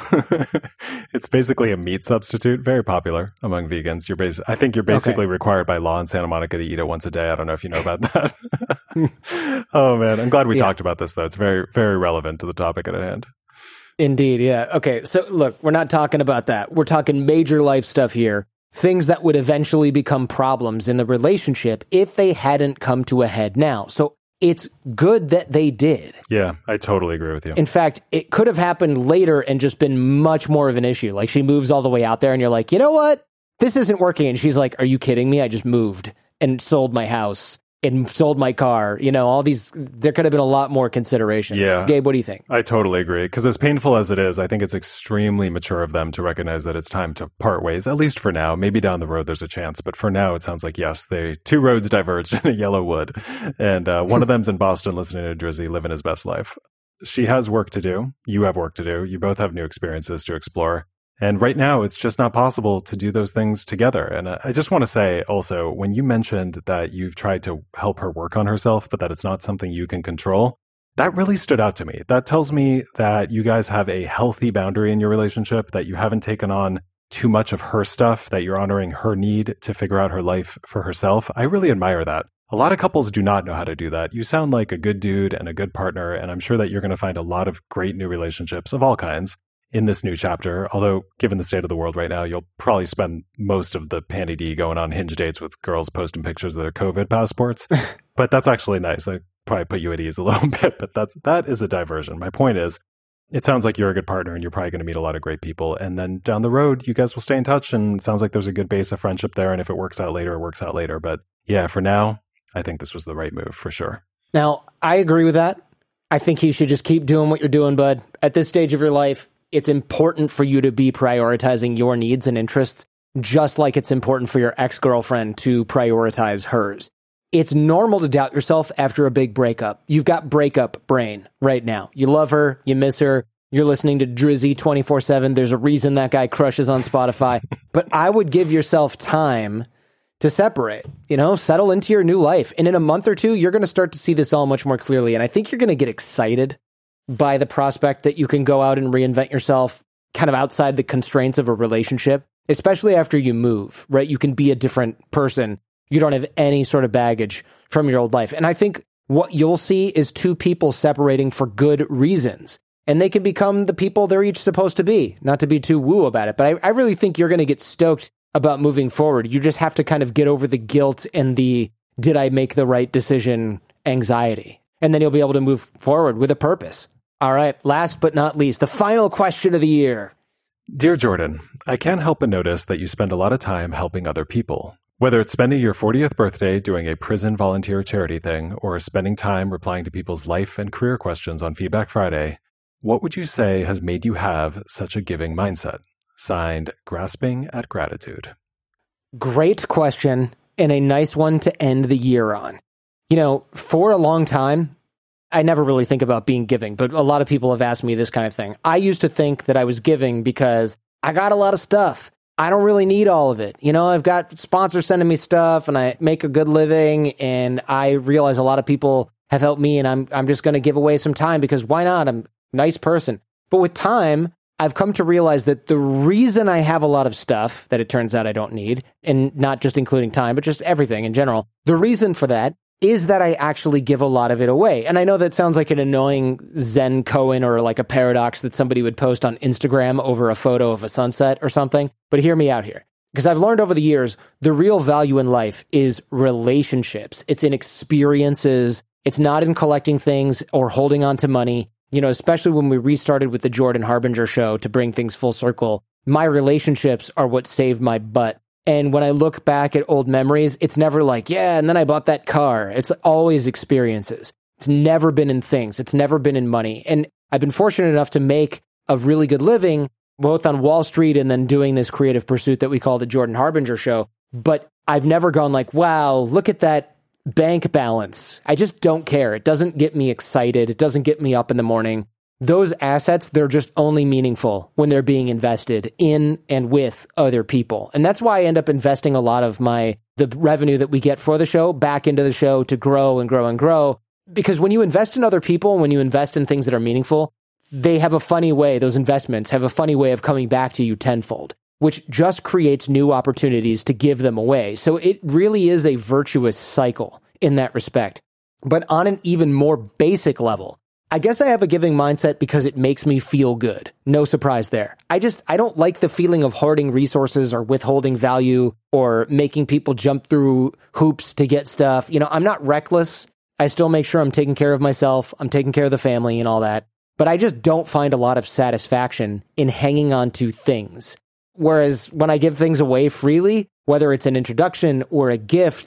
It's basically a meat substitute, very popular among vegans. You're bas- I think you're basically okay. required by law in Santa Monica to eat it once a day. I don't know if you know about that. Oh, man. I'm glad we yeah. talked about this, though. It's very, very relevant to the topic at hand. Indeed, yeah. Okay, so look, we're not talking about that. We're talking major life stuff here. Things that would eventually become problems in the relationship if they hadn't come to a head now. So it's good that they did. Yeah, I totally agree with you. In fact, it could have happened later and just been much more of an issue. Like she moves all the way out there and you're like, you know what? This isn't working. And she's like, are you kidding me? I just moved and sold my house and sold my car. You know, all these, there could have been a lot more considerations. Yeah. Gabe, what do you think? I totally agree. Because as painful as it is, I think it's extremely mature of them to recognize that it's time to part ways, at least for now. Maybe down the road there's a chance. But for now, it sounds like, yes, they two roads diverged in a yellow wood. And uh, one of them's in Boston listening to Drizzy, living his best life. She has work to do. You have work to do. You both have new experiences to explore. And right now, it's just not possible to do those things together. And I just want to say also, when you mentioned that you've tried to help her work on herself, but that it's not something you can control, that really stood out to me. That tells me that you guys have a healthy boundary in your relationship, that you haven't taken on too much of her stuff, that you're honoring her need to figure out her life for herself. I really admire that. A lot of couples do not know how to do that. You sound like a good dude and a good partner, and I'm sure that you're going to find a lot of great new relationships of all kinds in this new chapter. Although, given the state of the world right now, you'll probably spend most of the Pandy D going on Hinge dates with girls posting pictures of their COVID passports. But that's actually nice. I probably put you at ease a little bit, but that's that is a diversion. My point is, it sounds like you're a good partner and you're probably going to meet a lot of great people. And then down the road, you guys will stay in touch, and it sounds like there's a good base of friendship there. And if it works out later, it works out later. But yeah, for now, I think this was the right move for sure. Now, I agree with that. I think you should just keep doing what you're doing, bud. At this stage of your life, it's important for you to be prioritizing your needs and interests, just like it's important for your ex-girlfriend to prioritize hers. It's normal to doubt yourself after a big breakup. You've got breakup brain right now. You love her, you miss her, you're listening to Drizzy twenty-four seven. There's a reason that guy crushes on Spotify. But I would give yourself time to separate, you know, settle into your new life. And in a month or two, you're going to start to see this all much more clearly. And I think you're going to get excited by the prospect that you can go out and reinvent yourself kind of outside the constraints of a relationship, especially after you move, right? You can be a different person. You don't have any sort of baggage from your old life. And I think what you'll see is two people separating for good reasons. And they can become the people they're each supposed to be, not to be too woo about it. But I, I really think you're going to get stoked about moving forward. You just have to kind of get over the guilt and the did I make the right decision anxiety. And then you'll be able to move forward with a purpose. All right, last but not least, the final question of the year. Dear Jordan, I can't help but notice that you spend a lot of time helping other people. Whether it's spending your fortieth birthday doing a prison volunteer charity thing or spending time replying to people's life and career questions on Feedback Friday, what would you say has made you have such a giving mindset? Signed, Grasping at Gratitude. Great question, and a nice one to end the year on. You know, for a long time, I never really think about being giving, but a lot of people have asked me this kind of thing. I used to think that I was giving because I got a lot of stuff. I don't really need all of it. You know, I've got sponsors sending me stuff and I make a good living, and I realize a lot of people have helped me, and I'm I'm just going to give away some time because why not? I'm a nice person. But with time, I've come to realize that the reason I have a lot of stuff that it turns out I don't need, and not just including time, but just everything in general, the reason for that is that I actually give a lot of it away. And I know that sounds like an annoying Zen koan or like a paradox that somebody would post on Instagram over a photo of a sunset or something, but hear me out here. Because I've learned over the years, the real value in life is relationships. It's in experiences. It's not in collecting things or holding on to money. You know, especially when we restarted with the Jordan Harbinger show to bring things full circle, my relationships are what saved my butt. And when I look back at old memories, it's never like, yeah, and then I bought that car. It's always experiences. It's never been in things. It's never been in money. And I've been fortunate enough to make a really good living, both on Wall Street and then doing this creative pursuit that we call the Jordan Harbinger show. But I've never gone like, wow, look at that bank balance. I just don't care. It doesn't get me excited. It doesn't get me up in the morning. Those assets, they're just only meaningful when they're being invested in and with other people. And that's why I end up investing a lot of my, the revenue that we get for the show back into the show to grow and grow and grow. Because when you invest in other people, when you invest in things that are meaningful, they have a funny way, those investments have a funny way of coming back to you tenfold, which just creates new opportunities to give them away. So it really is a virtuous cycle in that respect. But on an even more basic level, I guess I have a giving mindset because it makes me feel good. No surprise there. I just, I don't like the feeling of hoarding resources or withholding value or making people jump through hoops to get stuff. You know, I'm not reckless. I still make sure I'm taking care of myself. I'm taking care of the family and all that. But I just don't find a lot of satisfaction in hanging on to things. Whereas when I give things away freely, whether it's an introduction or a gift,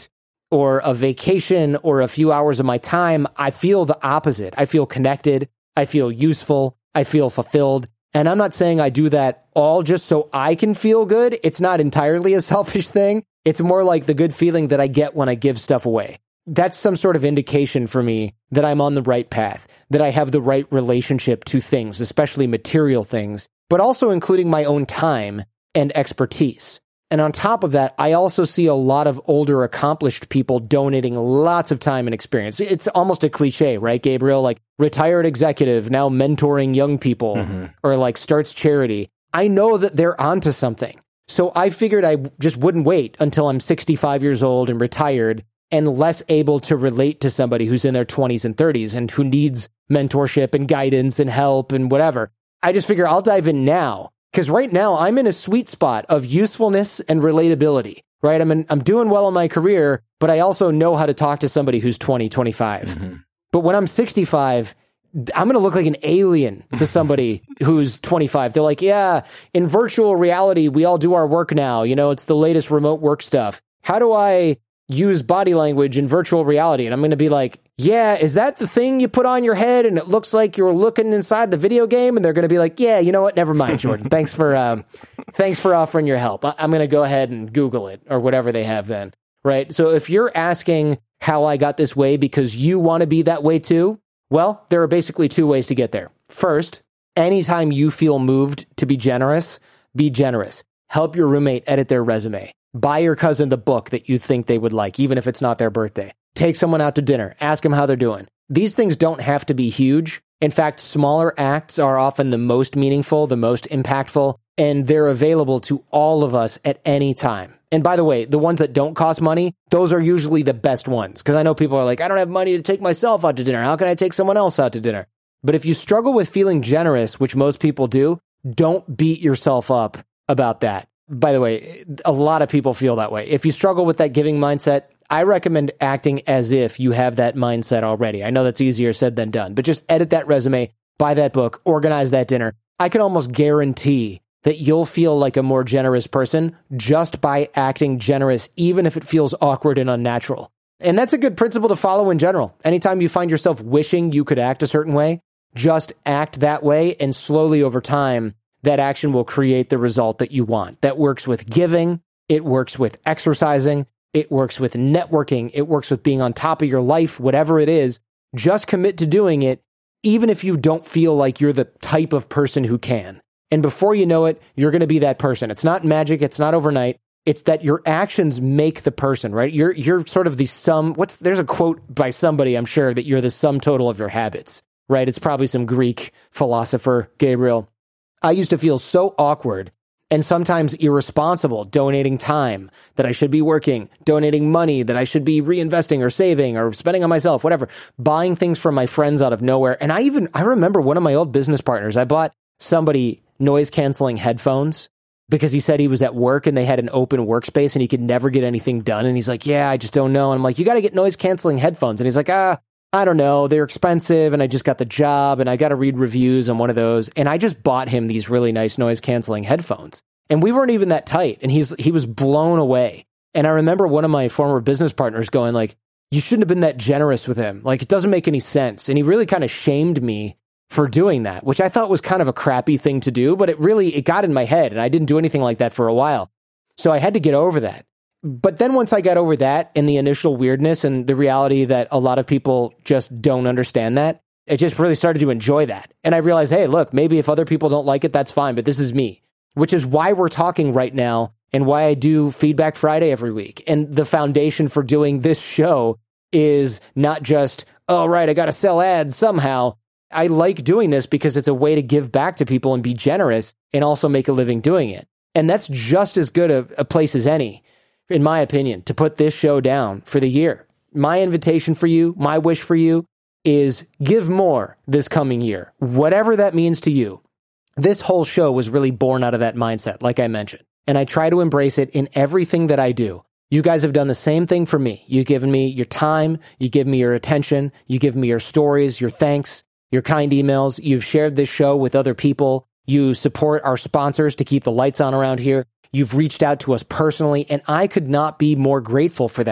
or a vacation or a few hours of my time, I feel the opposite. I feel connected. I feel useful. I feel fulfilled. And I'm not saying I do that all just so I can feel good. It's not entirely a selfish thing. It's more like the good feeling that I get when I give stuff away. That's some sort of indication for me that I'm on the right path, that I have the right relationship to things, especially material things, but also including my own time and expertise. And on top of that, I also see a lot of older, accomplished people donating lots of time and experience. It's almost a cliche, right, Gabriel? Like retired executive now mentoring young people mm-hmm. or like starts charity. I know that they're onto something. So I figured I just wouldn't wait until I'm sixty-five years old and retired and less able to relate to somebody who's in their twenties and thirties and who needs mentorship and guidance and help and whatever. I just figure I'll dive in now. Because right now, I'm in a sweet spot of usefulness and relatability, right? I'm in, I'm doing well in my career, but I also know how to talk to somebody who's twenty, twenty-five. Mm-hmm. But when I'm sixty-five, I'm going to look like an alien to somebody who's twenty-five. They're like, yeah, in virtual reality, we all do our work now. You know, it's the latest remote work stuff. How do I use body language in virtual reality? And I'm going to be like, yeah, is that the thing you put on your head and it looks like you're looking inside the video game? And they're going to be like, yeah, you know what? Never mind, Jordan. Thanks for um, thanks for offering your help. I- I'm going to go ahead and Google it or whatever they have then, right? So if you're asking how I got this way because you want to be that way too, well, there are basically two ways to get there. First, anytime you feel moved to be generous, be generous. Help your roommate edit their resume. Buy your cousin the book that you think they would like, even if it's not their birthday. Take someone out to dinner. Ask them how they're doing. These things don't have to be huge. In fact, smaller acts are often the most meaningful, the most impactful, and they're available to all of us at any time. And by the way, the ones that don't cost money, those are usually the best ones. Because I know people are like, I don't have money to take myself out to dinner. How can I take someone else out to dinner? But if you struggle with feeling generous, which most people do, don't beat yourself up about that. By the way, a lot of people feel that way. If you struggle with that giving mindset, I recommend acting as if you have that mindset already. I know that's easier said than done, but just edit that resume, buy that book, organize that dinner. I can almost guarantee that you'll feel like a more generous person just by acting generous, even if it feels awkward and unnatural. And that's a good principle to follow in general. Anytime you find yourself wishing you could act a certain way, just act that way, and slowly over time, that action will create the result that you want. That works with giving. It works with exercising. It works with networking. It works with being on top of your life, whatever it is. Just commit to doing it, even if you don't feel like you're the type of person who can. And before you know it, you're going to be that person. It's not magic. It's not overnight. It's that your actions make the person, right? You're you're sort of the sum. What's there's a quote by somebody, I'm sure, that you're the sum total of your habits, right? It's probably some Greek philosopher, Gabriel. I used to feel so awkward and sometimes irresponsible donating time that I should be working, donating money that I should be reinvesting or saving or spending on myself, whatever, buying things from my friends out of nowhere. And I even, I remember one of my old business partners, I bought somebody noise canceling headphones because he said he was at work and they had an open workspace and he could never get anything done. And he's like, yeah, I just don't know. And I'm like, you got to get noise canceling headphones. And he's like, ah, I don't know, they're expensive and I just got the job and I got to read reviews on one of those. And I just bought him these really nice noise canceling headphones. And we weren't even that tight. And he's he was blown away. And I remember one of my former business partners going like, you shouldn't have been that generous with him. Like, it doesn't make any sense. And he really kind of shamed me for doing that, which I thought was kind of a crappy thing to do. But it really, it got in my head and I didn't do anything like that for a while. So I had to get over that. But then once I got over that and the initial weirdness and the reality that a lot of people just don't understand that, I just really started to enjoy that. And I realized, hey, look, maybe if other people don't like it, that's fine, but this is me, which is why we're talking right now and why I do Feedback Friday every week. And the foundation for doing this show is not just, oh, right, I got to sell ads somehow. I like doing this because it's a way to give back to people and be generous and also make a living doing it. And that's just as good a, a place as any, in my opinion, to put this show down for the year. My invitation for you, my wish for you, is give more this coming year, whatever that means to you. This whole show was really born out of that mindset, like I mentioned, and I try to embrace it in everything that I do. You guys have done the same thing for me. You've given me your time, you give me your attention, you give me your stories, your thanks, your kind emails. You've shared this show with other people. You support our sponsors to keep the lights on around here. You've reached out to us personally, and I could not be more grateful for that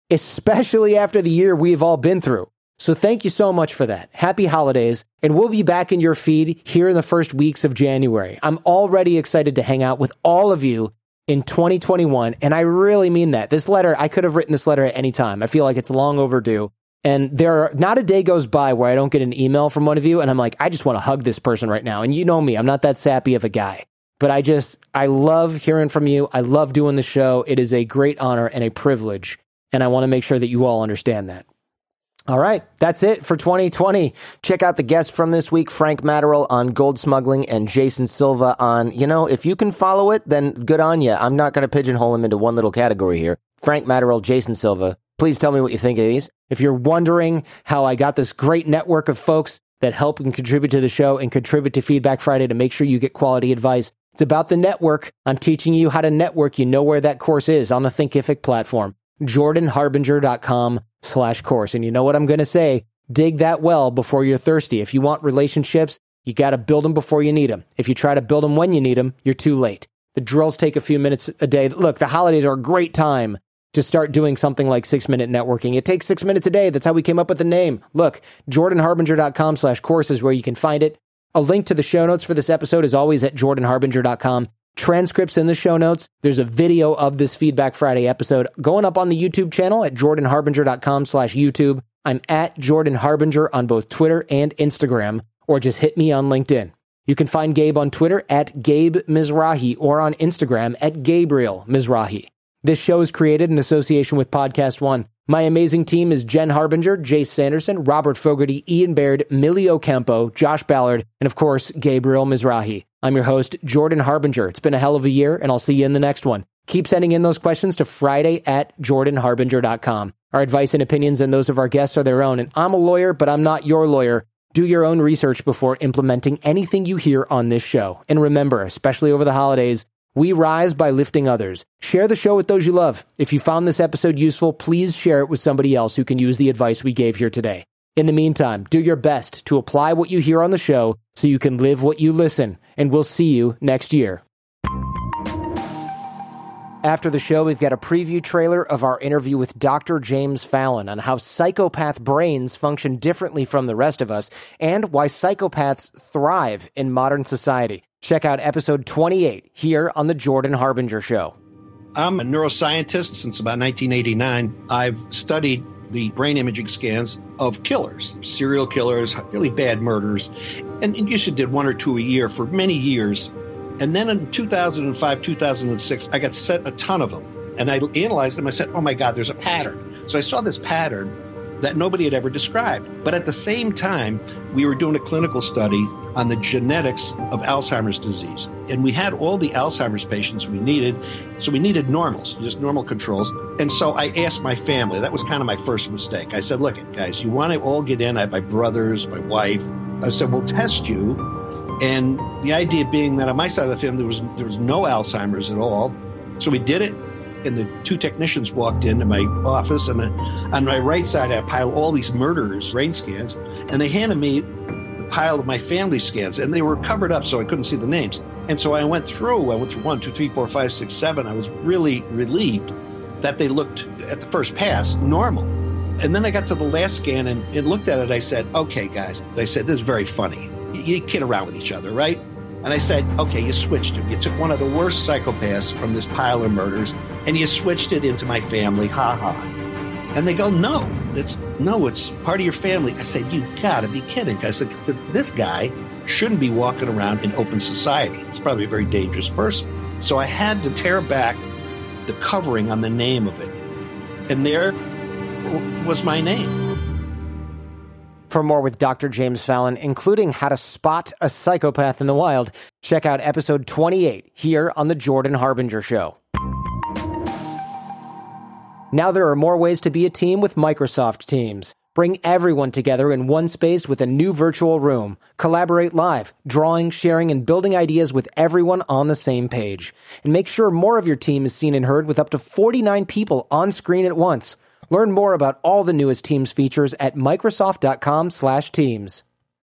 especially after the year we've all been through. So thank you so much for that. Happy holidays, and we'll be back in your feed here in the first weeks of January. I'm already excited to hang out with all of you in twenty twenty-one, and I really mean that. This letter, I could have written this letter at any time. I feel like it's long overdue, and there are, not a day goes by where I don't get an email from one of you, and I'm like, I just want to hug this person right now. And you know me, I'm not that sappy of a guy, but I just, I love hearing from you. I love doing the show. It is a great honor and a privilege, and I want to make sure that you all understand that. All right, that's it for twenty twenty. Check out the guests from this week, Frank Matterall on gold smuggling and Jason Silva on, you know, if you can follow it, then good on you. I'm not going to pigeonhole him into one little category here. Frank Matterall, Jason Silva. Please tell me what you think of these. If you're wondering how I got this great network of folks that help and contribute to the show and contribute to Feedback Friday to make sure you get quality advice, it's about the network. I'm teaching you how to network. You know where that course is on the Thinkific platform. jordan harbinger dot com slash course. And you know what I'm going to say? Dig that well before you're thirsty. If you want relationships, you got to build them before you need them. If you try to build them when you need them, you're too late. The drills take a few minutes a day. Look, the holidays are a great time to start doing something like six-minute networking. It takes six minutes a day. That's how we came up with the name. Look, jordan harbinger dot com slash course is where you can find it. A link to the show notes for this episode is always at jordan harbinger dot com. Transcripts in the show notes. There's a video of this Feedback Friday episode going up on the YouTube channel at jordan harbinger dot com slash YouTube. I'm at Jordan Harbinger on both Twitter and Instagram, or just hit me on LinkedIn. You can find Gabe on Twitter at Gabe Mizrahi or on Instagram at Gabriel Mizrahi. This show is created in association with Podcast One. My amazing team is Jen Harbinger, Jace Sanderson, Robert Fogarty, Ian Baird, Millie Ocampo, Josh Ballard, and of course, Gabriel Mizrahi. I'm your host, Jordan Harbinger. It's been a hell of a year, and I'll see you in the next one. Keep sending in those questions to Friday at jordan harbinger dot com. Our advice and opinions and those of our guests are their own, and I'm a lawyer, but I'm not your lawyer. Do your own research before implementing anything you hear on this show. And remember, especially over the holidays, we rise by lifting others. Share the show with those you love. If you found this episode useful, please share it with somebody else who can use the advice we gave here today. In the meantime, do your best to apply what you hear on the show so you can live what you listen, and we'll see you next year. After the show, we've got a preview trailer of our interview with Doctor James Fallon on how psychopath brains function differently from the rest of us and why psychopaths thrive in modern society. Check out episode twenty-eight here on The Jordan Harbinger Show. I'm a neuroscientist since about nineteen eighty-nine. I've studied the brain imaging scans of killers, serial killers, really bad murders, and usually did one or two a year for many years. And then in two thousand five, two thousand six, I got sent a ton of them. And I analyzed them. I said, oh, my God, there's a pattern. So I saw this pattern that nobody had ever described. But at the same time, we were doing a clinical study on the genetics of Alzheimer's disease. And we had all the Alzheimer's patients we needed. So we needed normals, just normal controls. And so I asked my family. That was kind of my first mistake. I said, look, guys, you want to all get in? I have my brothers, my wife. I said, we'll test you. And the idea being that on my side of the family, there was there was no Alzheimer's at all. So we did it. And the two technicians walked into my office, and on my right side, I piled all these murderers' brain scans, and they handed me the pile of my family scans, and they were covered up so I couldn't see the names. And so I went through, I went through one, two, three, four, five, six, seven. I was really relieved that they looked, at the first pass, normal. And then I got to the last scan and, and looked at it. I said, okay, guys, I said, this is very funny. You, you kid around with each other, right? And I said, okay, you switched it. You took one of the worst psychopaths from this pile of murders, and you switched it into my family. Ha ha. And they go, no, that's no, it's part of your family. I said, you got to be kidding. I said, this guy shouldn't be walking around in open society. He's probably a very dangerous person. So I had to tear back the covering on the name of it. And there was my name. For more with Doctor James Fallon, including how to spot a psychopath in the wild, check out episode twenty-eight here on The Jordan Harbinger Show. Now there are more ways to be a team with Microsoft Teams. Bring everyone together in one space with a new virtual room. Collaborate live, drawing, sharing, and building ideas with everyone on the same page. And make sure more of your team is seen and heard with up to forty-nine people on screen at once. Learn more about all the newest Teams features at Microsoft dot com slash Teams.